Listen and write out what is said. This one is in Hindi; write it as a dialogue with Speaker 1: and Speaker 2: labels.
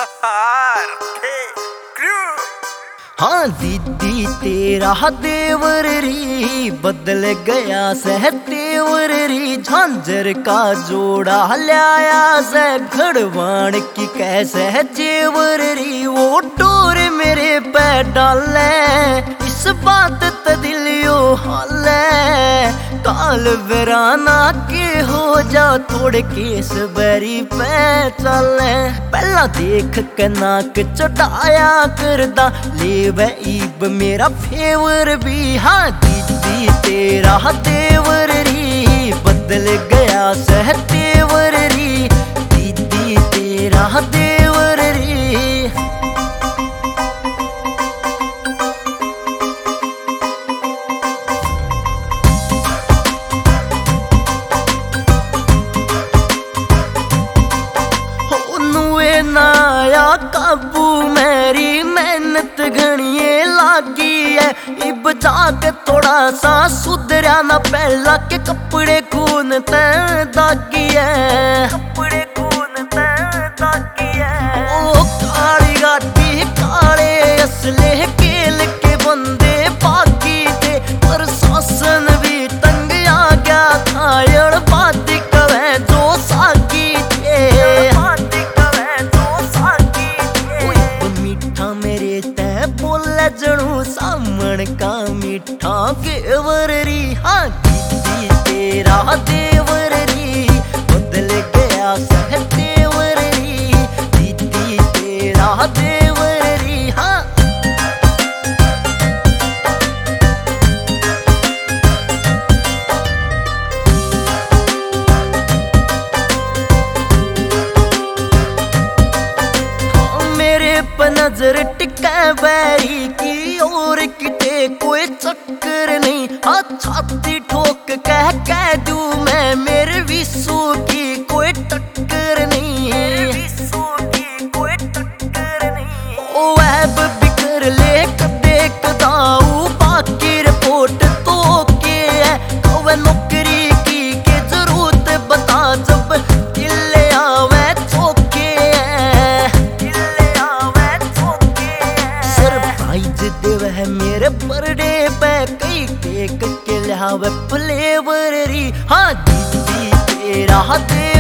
Speaker 1: हाँ दीदी तेरा देवर री बदल गया सह तेवर री झांझर का जोड़ा लाया से घड़वाण की कैसे जेवर री वो टोर मेरे पे डाले इस बात तदिलियो हाले काल वराना के हो जा थोड़े केस बैरी पे चले पहला देख के नाक चढ़ाया करदा ले ईब मेरा फेवर भी हाँ दीदी तेरा देवर री बदल गया सह तेवर री दीदी तेरा देवर री नाया काबू मेरी मेहनत घणिए लागी है इब जाके थोड़ा सा सुधरा ना पहला के कपड़े खून ते दागी है कपड़े खून ते दागी है ओ काली गाड़ी काले असले केल के बंदे बाकी थे पर शासन भी तंग आ गया था यड़ बात कवे जो साकी थे जणू सामण का मीठा केवर री हाँ दीदी तेरा देवर री बदल गया सह तेवर री दीदी तेरा देवर री हाँ मेरे पर नजर टिका बैरी की और किते कोई चक्कर नहीं छाती ठोक कह दू मैं मेरे विश्व की कोई टक्कर नहीं कोई टक्कर नहीं ओ ऐब बिकर ले कदे कदाऊ बाकी रिपोर्ट तो के है कवे नौकरी की के जरूरत बता जब किले आवे चौके देव है मेरे बर्थडे पे कई केक के लिहावे फ्लेवर री हाँ दीदी तेरा